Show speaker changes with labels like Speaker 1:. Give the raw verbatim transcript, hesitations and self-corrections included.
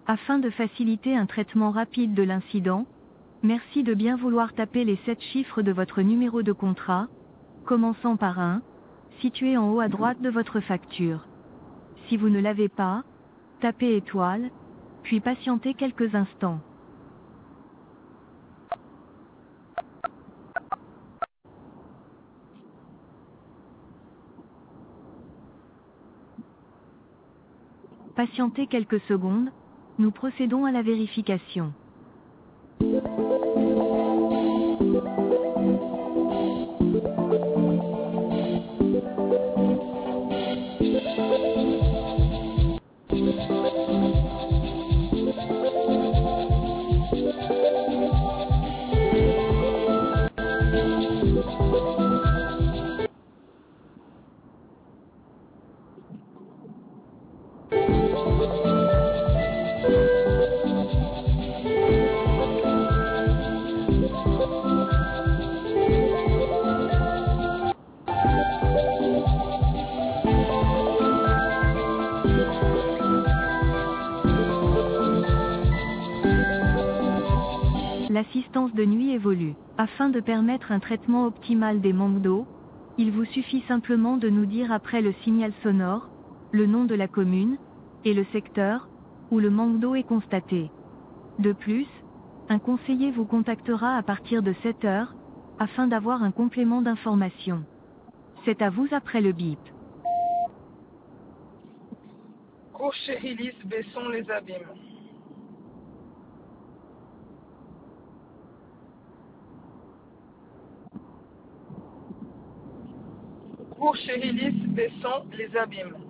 Speaker 1: Afin de faciliter un traitement rapide de l'incident, merci de bien vouloir taper les sept chiffres de votre numéro de contrat, commençant par un, situé en haut à droite de votre facture. Si vous ne l'avez pas, tapez étoile, puis patientez quelques instants. Patientez quelques secondes, nous procédons à la vérification. L'assistance de nuit évolue. Afin de permettre un traitement optimal des manques d'eau, il vous suffit simplement de nous dire après le signal sonore, le nom de la commune, et le secteur, où le manque d'eau est constaté. De plus, un conseiller vous contactera à partir de sept heures, afin d'avoir un complément d'information. C'est à vous après le bip.
Speaker 2: Cours Chérilis, Besson, les Abîmes. Cours Chérilis, Besson, les Abîmes.